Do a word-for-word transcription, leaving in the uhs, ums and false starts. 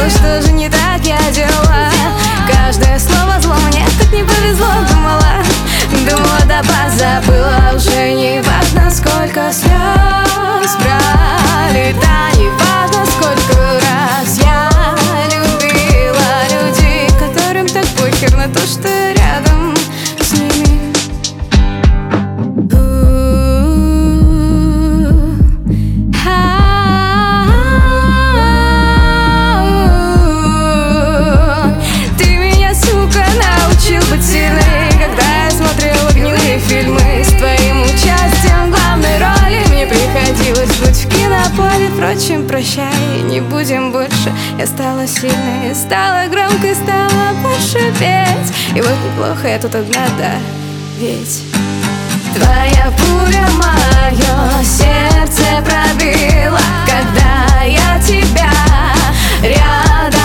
думала, что же не так я делала. Каждое слово зло, мне так не повезло. Думала, думала, да позабыла. Уже не важно, сколько слез пролито. Не важно, сколько раз я любила людей, которым так похер на то, что я рядом с ними. Ты меня, сука, научил быть сильной, когда я смотрела гнилые фильмы с твоим участием в главной роли. Мне приходилось быть в кинополе. Впрочем, прощай, не будем больше. Я стала сильной, стала громкой, стала больше петь. И вот неплохо, я тут одна, да, ведь твоя пуля мое сердце пробила, когда я тебя рядом